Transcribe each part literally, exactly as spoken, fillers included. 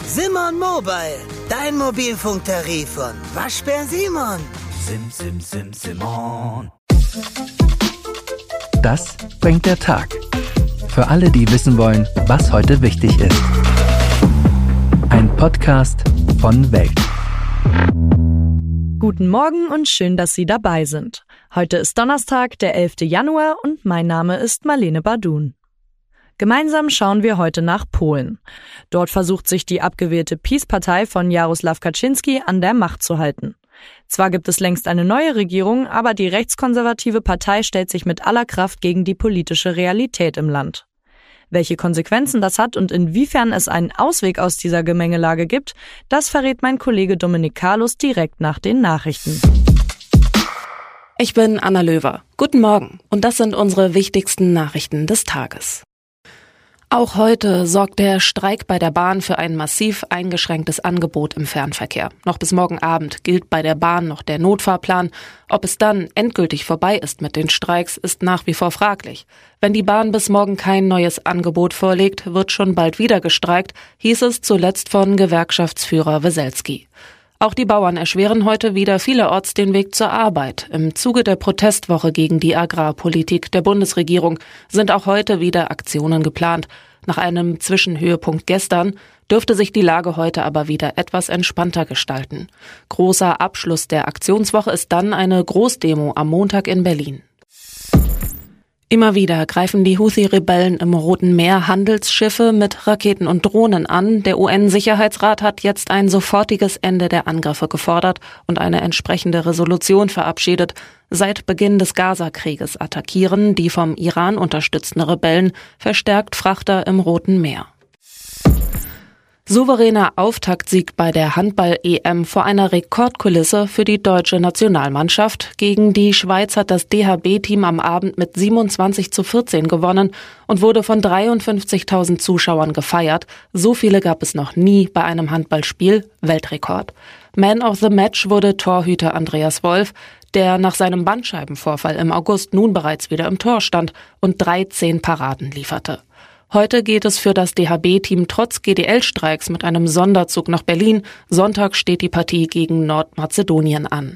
Simon Mobile, dein Mobilfunktarif von Waschbär Simon. Sim, sim, sim, Simon. Das bringt der Tag. Für alle, die wissen wollen, was heute wichtig ist. Ein Podcast von Welt. Guten Morgen und schön, dass Sie dabei sind. Heute ist Donnerstag, der elfter Januar und mein Name ist Marlene Bardun. Gemeinsam schauen wir heute nach Polen. Dort versucht sich die abgewählte PiS-Partei von Jarosław Kaczynski an der Macht zu halten. Zwar gibt es längst eine neue Regierung, aber die rechtskonservative Partei stellt sich mit aller Kraft gegen die politische Realität im Land. Welche Konsequenzen das hat und inwiefern es einen Ausweg aus dieser Gemengelage gibt, das verrät mein Kollege Dominik Carlos direkt nach den Nachrichten. Ich bin Anna Löwer. Guten Morgen und das sind unsere wichtigsten Nachrichten des Tages. Auch heute sorgt der Streik bei der Bahn für ein massiv eingeschränktes Angebot im Fernverkehr. Noch bis morgen Abend gilt bei der Bahn noch der Notfahrplan. Ob es dann endgültig vorbei ist mit den Streiks, ist nach wie vor fraglich. Wenn die Bahn bis morgen kein neues Angebot vorlegt, wird schon bald wieder gestreikt, hieß es zuletzt von Gewerkschaftsführer Weselski. Auch die Bauern erschweren heute wieder vielerorts den Weg zur Arbeit. Im Zuge der Protestwoche gegen die Agrarpolitik der Bundesregierung sind auch heute wieder Aktionen geplant. Nach einem Zwischenhöhepunkt gestern dürfte sich die Lage heute aber wieder etwas entspannter gestalten. Großer Abschluss der Aktionswoche ist dann eine Großdemo am Montag in Berlin. Immer wieder greifen die Houthi-Rebellen im Roten Meer Handelsschiffe mit Raketen und Drohnen an. Der U N-Sicherheitsrat hat jetzt ein sofortiges Ende der Angriffe gefordert und eine entsprechende Resolution verabschiedet. Seit Beginn des Gaza-Krieges attackieren die vom Iran unterstützten Rebellen verstärkt Frachter im Roten Meer. Souveräner Auftaktsieg bei der Handball-E M vor einer Rekordkulisse für die deutsche Nationalmannschaft. Gegen die Schweiz hat das D H B-Team am Abend mit siebenundzwanzig zu vierzehn gewonnen und wurde von dreiundfünfzigtausend Zuschauern gefeiert. So viele gab es noch nie bei einem Handballspiel. Weltrekord. Man of the Match wurde Torhüter Andreas Wolf, der nach seinem Bandscheibenvorfall im August nun bereits wieder im Tor stand und dreizehn Paraden lieferte. Heute geht es für das D H B-Team trotz G D L-Streiks mit einem Sonderzug nach Berlin. Sonntag steht die Partie gegen Nordmazedonien an.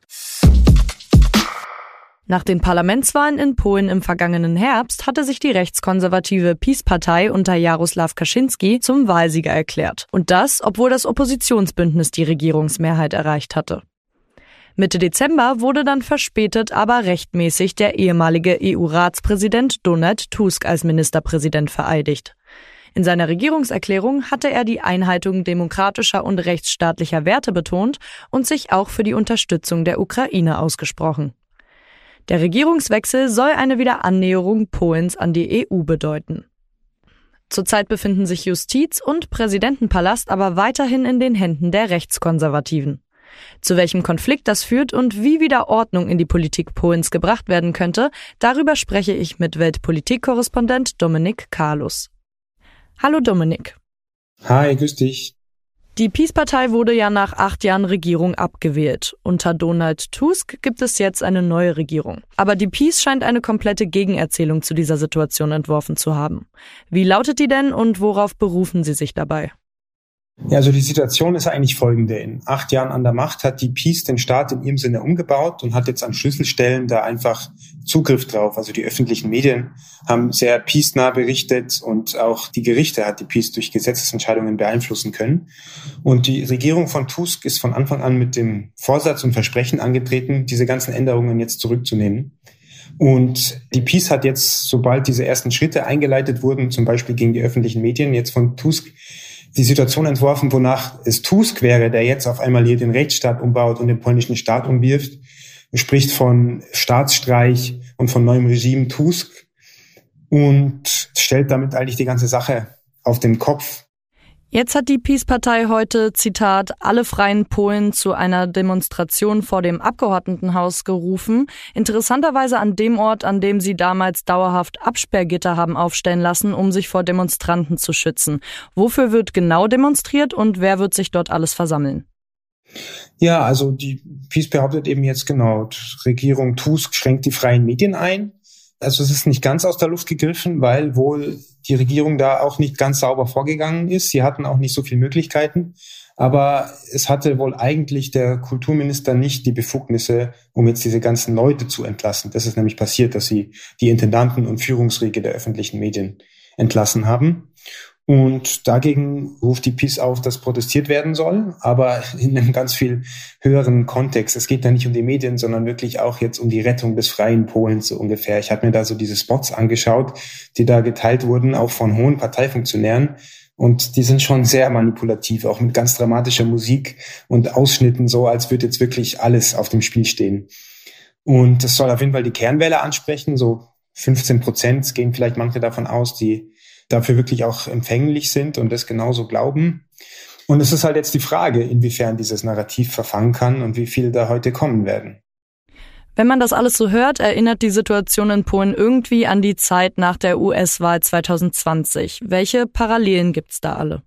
Nach den Parlamentswahlen in Polen im vergangenen Herbst hatte sich die rechtskonservative PiS-Partei unter Jarosław Kaczynski zum Wahlsieger erklärt. Und das, obwohl das Oppositionsbündnis die Regierungsmehrheit erreicht hatte. Mitte Dezember wurde dann verspätet, aber rechtmäßig der ehemalige E U-Ratspräsident Donald Tusk als Ministerpräsident vereidigt. In seiner Regierungserklärung hatte er die Einhaltung demokratischer und rechtsstaatlicher Werte betont und sich auch für die Unterstützung der Ukraine ausgesprochen. Der Regierungswechsel soll eine Wiederannäherung Polens an die E U bedeuten. Zurzeit befinden sich Justiz und Präsidentenpalast aber weiterhin in den Händen der Rechtskonservativen. Zu welchem Konflikt das führt und wie wieder Ordnung in die Politik Polens gebracht werden könnte, darüber spreche ich mit Weltpolitikkorrespondent Dominik Carlos. Hallo Dominik. Hi, grüß dich. Die PiS-Partei wurde ja nach acht Jahren Regierung abgewählt. Unter Donald Tusk gibt es jetzt eine neue Regierung. Aber die PiS scheint eine komplette Gegenerzählung zu dieser Situation entworfen zu haben. Wie lautet die denn und worauf berufen Sie sich dabei? Ja, also die Situation ist eigentlich folgende. In acht Jahren an der Macht hat die PiS den Staat in ihrem Sinne umgebaut und hat jetzt an Schlüsselstellen da einfach Zugriff drauf. Also die öffentlichen Medien haben sehr PiS-nah berichtet und auch die Gerichte hat die PiS durch Gesetzesentscheidungen beeinflussen können. Und die Regierung von Tusk ist von Anfang an mit dem Vorsatz und Versprechen angetreten, diese ganzen Änderungen jetzt zurückzunehmen. Und die PiS hat jetzt, sobald diese ersten Schritte eingeleitet wurden, zum Beispiel gegen die öffentlichen Medien, jetzt von Tusk die Situation entworfen, wonach es Tusk wäre, der jetzt auf einmal hier den Rechtsstaat umbaut und den polnischen Staat umwirft. Er spricht von Staatsstreich und von neuem Regime Tusk und stellt damit eigentlich die ganze Sache auf den Kopf. Jetzt hat die PiS-Partei heute, Zitat, alle freien Polen zu einer Demonstration vor dem Abgeordnetenhaus gerufen. Interessanterweise an dem Ort, an dem sie damals dauerhaft Absperrgitter haben aufstellen lassen, um sich vor Demonstranten zu schützen. Wofür wird genau demonstriert und wer wird sich dort alles versammeln? Ja, also die PiS behauptet eben jetzt genau, Regierung Tusk schränkt die freien Medien ein. Also es ist nicht ganz aus der Luft gegriffen, weil wohl die Regierung da auch nicht ganz sauber vorgegangen ist. Sie hatten auch nicht so viele Möglichkeiten. Aber es hatte wohl eigentlich der Kulturminister nicht die Befugnisse, um jetzt diese ganzen Leute zu entlassen. Das ist nämlich passiert, dass sie die Intendanten und Führungsriege der öffentlichen Medien entlassen haben. Und dagegen ruft die PiS auf, dass protestiert werden soll, aber in einem ganz viel höheren Kontext. Es geht da nicht um die Medien, sondern wirklich auch jetzt um die Rettung des freien Polens so ungefähr. Ich habe mir da so diese Spots angeschaut, die da geteilt wurden, auch von hohen Parteifunktionären. Und die sind schon sehr manipulativ, auch mit ganz dramatischer Musik und Ausschnitten, so als würde jetzt wirklich alles auf dem Spiel stehen. Und das soll auf jeden Fall die Kernwähler ansprechen, so fünfzehn Prozent gehen vielleicht manche davon aus, die dafür wirklich auch empfänglich sind und das genauso glauben. Und es ist halt jetzt die Frage, inwiefern dieses Narrativ verfangen kann und wie viele da heute kommen werden. Wenn man das alles so hört, erinnert die Situation in Polen irgendwie an die Zeit nach der U S-Wahl zwanzig zwanzig. Welche Parallelen gibt's da alle?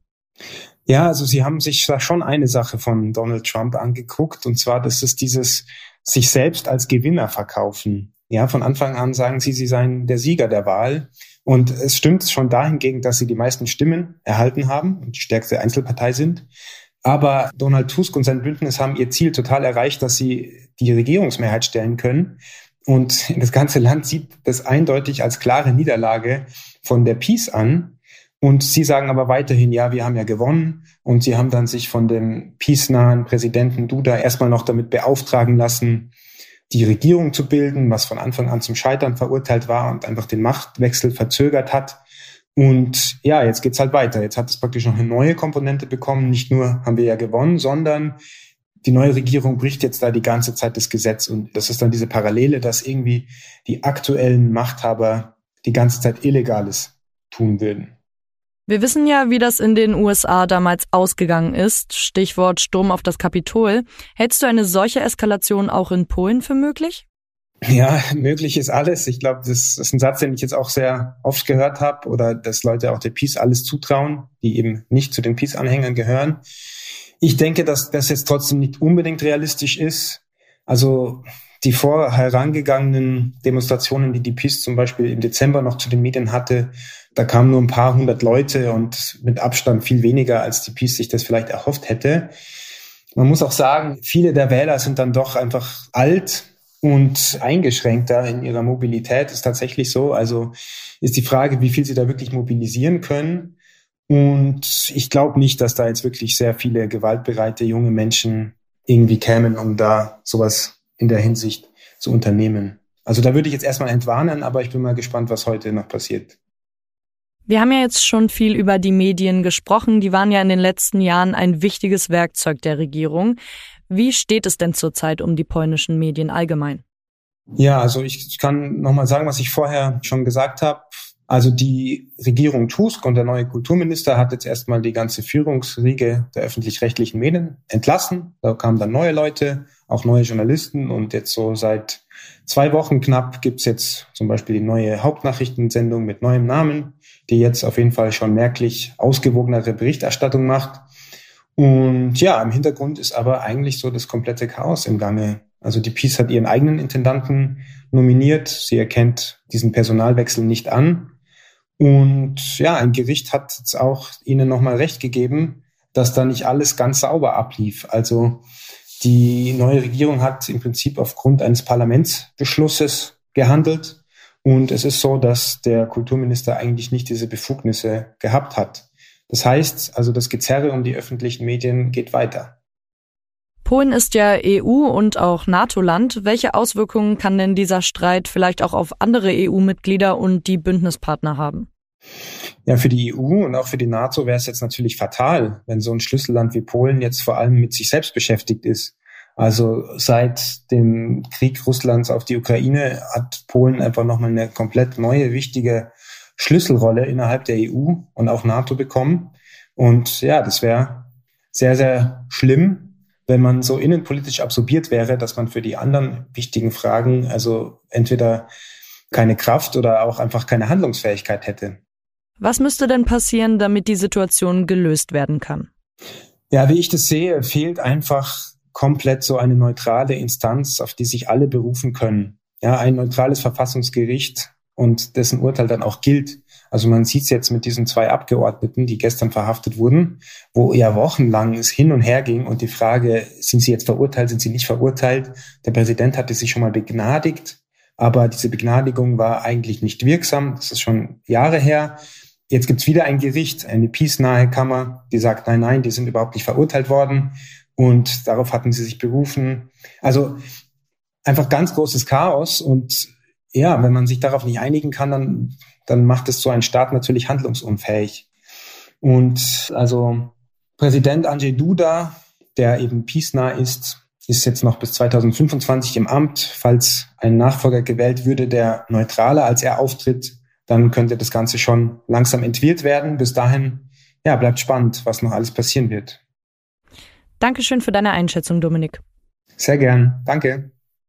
Ja, also Sie haben sich da schon eine Sache von Donald Trump angeguckt, und zwar, das ist dieses sich selbst als Gewinner verkaufen. Ja, von Anfang an sagen Sie, Sie seien der Sieger der Wahl. Und es stimmt schon dahingegen, dass sie die meisten Stimmen erhalten haben und die stärkste Einzelpartei sind. Aber Donald Tusk und sein Bündnis haben ihr Ziel total erreicht, dass sie die Regierungsmehrheit stellen können. Und das ganze Land sieht das eindeutig als klare Niederlage von der PiS an. Und sie sagen aber weiterhin, ja, wir haben ja gewonnen. Und sie haben dann sich von dem PiS-nahen Präsidenten Duda erstmal noch damit beauftragen lassen, die Regierung zu bilden, was von Anfang an zum Scheitern verurteilt war und einfach den Machtwechsel verzögert hat. Und ja, jetzt geht's halt weiter. Jetzt hat es praktisch noch eine neue Komponente bekommen. Nicht nur haben wir ja gewonnen, sondern die neue Regierung bricht jetzt da die ganze Zeit das Gesetz. Und das ist dann diese Parallele, dass irgendwie die aktuellen Machthaber die ganze Zeit Illegales tun würden. Wir wissen ja, wie das in den U S A damals ausgegangen ist. Stichwort Sturm auf das Kapitol. Hältst du eine solche Eskalation auch in Polen für möglich? Ja, möglich ist alles. Ich glaube, das ist ein Satz, den ich jetzt auch sehr oft gehört habe, oder dass Leute auch der PiS alles zutrauen, die eben nicht zu den PiS-Anhängern gehören. Ich denke, dass das jetzt trotzdem nicht unbedingt realistisch ist. Also die vorher herangegangenen Demonstrationen, die die PiS zum Beispiel im Dezember noch zu den Medien hatte, da kamen nur ein paar hundert Leute und mit Abstand viel weniger, als die PiS sich das vielleicht erhofft hätte. Man muss auch sagen, viele der Wähler sind dann doch einfach alt und eingeschränkter in ihrer Mobilität. Ist tatsächlich so. Also ist die Frage, wie viel sie da wirklich mobilisieren können. Und ich glaube nicht, dass da jetzt wirklich sehr viele gewaltbereite junge Menschen irgendwie kämen, um da sowas in der Hinsicht zu unternehmen. Also da würde ich jetzt erstmal entwarnen, aber ich bin mal gespannt, was heute noch passiert. Wir haben ja jetzt schon viel über die Medien gesprochen. Die waren ja in den letzten Jahren ein wichtiges Werkzeug der Regierung. Wie steht es denn zurzeit um die polnischen Medien allgemein? Ja, also ich kann nochmal sagen, was ich vorher schon gesagt habe. Also die Regierung Tusk und der neue Kulturminister hat jetzt erstmal die ganze Führungsriege der öffentlich-rechtlichen Medien entlassen. Da kamen dann neue Leute, auch neue Journalisten, und jetzt so seit zwei Wochen knapp gibt's jetzt zum Beispiel die neue Hauptnachrichtensendung mit neuem Namen, die jetzt auf jeden Fall schon merklich ausgewogenere Berichterstattung macht. Und ja, im Hintergrund ist aber eigentlich so das komplette Chaos im Gange. Also die PiS hat ihren eigenen Intendanten nominiert. Sie erkennt diesen Personalwechsel nicht an. Und ja, ein Gericht hat jetzt auch ihnen nochmal Recht gegeben, dass da nicht alles ganz sauber ablief. Also die neue Regierung hat im Prinzip aufgrund eines Parlamentsbeschlusses gehandelt. Und es ist so, dass der Kulturminister eigentlich nicht diese Befugnisse gehabt hat. Das heißt, also das Gezerre um die öffentlichen Medien geht weiter. Polen ist ja E U- und auch NATO-Land. Welche Auswirkungen kann denn dieser Streit vielleicht auch auf andere E U-Mitglieder und die Bündnispartner haben? Ja, für die E U und auch für die NATO wäre es jetzt natürlich fatal, wenn so ein Schlüsselland wie Polen jetzt vor allem mit sich selbst beschäftigt ist. Also seit dem Krieg Russlands auf die Ukraine hat Polen einfach nochmal eine komplett neue, wichtige Schlüsselrolle innerhalb der E U und auch NATO bekommen. Und ja, das wäre sehr, sehr schlimm, wenn man so innenpolitisch absorbiert wäre, dass man für die anderen wichtigen Fragen also entweder keine Kraft oder auch einfach keine Handlungsfähigkeit hätte. Was müsste denn passieren, damit die Situation gelöst werden kann? Ja, wie ich das sehe, fehlt einfach komplett so eine neutrale Instanz, auf die sich alle berufen können. Ja, ein neutrales Verfassungsgericht, und dessen Urteil dann auch gilt. Also man sieht es jetzt mit diesen zwei Abgeordneten, die gestern verhaftet wurden, wo ja wochenlang es hin und her ging und die Frage, sind sie jetzt verurteilt, sind sie nicht verurteilt? Der Präsident hatte sich schon mal begnadigt, aber diese Begnadigung war eigentlich nicht wirksam. Das ist schon Jahre her. Jetzt gibt's wieder ein Gericht, eine peace-nahe Kammer, die sagt, nein, nein, die sind überhaupt nicht verurteilt worden. Und darauf hatten sie sich berufen. Also einfach ganz großes Chaos. Und ja, wenn man sich darauf nicht einigen kann, dann, dann macht es so einen Staat natürlich handlungsunfähig. Und also Präsident Andrzej Duda, der eben peace-nah ist, ist jetzt noch bis zweitausendfünfundzwanzig im Amt. Falls ein Nachfolger gewählt würde, der neutraler als er auftritt, dann könnte das Ganze schon langsam entwirrt werden. Bis dahin, ja, bleibt spannend, was noch alles passieren wird. Dankeschön für deine Einschätzung, Dominik. Sehr gern. Danke.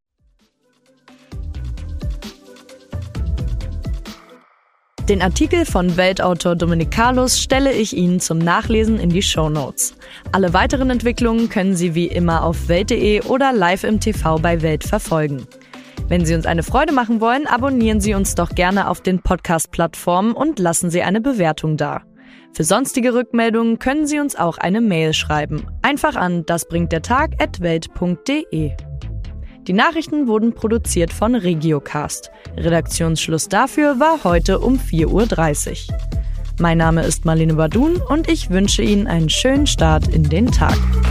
Den Artikel von Weltautor Dominik Carlos stelle ich Ihnen zum Nachlesen in die Shownotes. Alle weiteren Entwicklungen können Sie wie immer auf welt punkt de oder live im T V bei Welt verfolgen. Wenn Sie uns eine Freude machen wollen, abonnieren Sie uns doch gerne auf den Podcast-Plattformen und lassen Sie eine Bewertung da. Für sonstige Rückmeldungen können Sie uns auch eine Mail schreiben. Einfach an dasbringtdertag at welt punkt de. Die Nachrichten wurden produziert von Regiocast. Redaktionsschluss dafür war heute um vier Uhr dreißig. Mein Name ist Marlene Badun und ich wünsche Ihnen einen schönen Start in den Tag.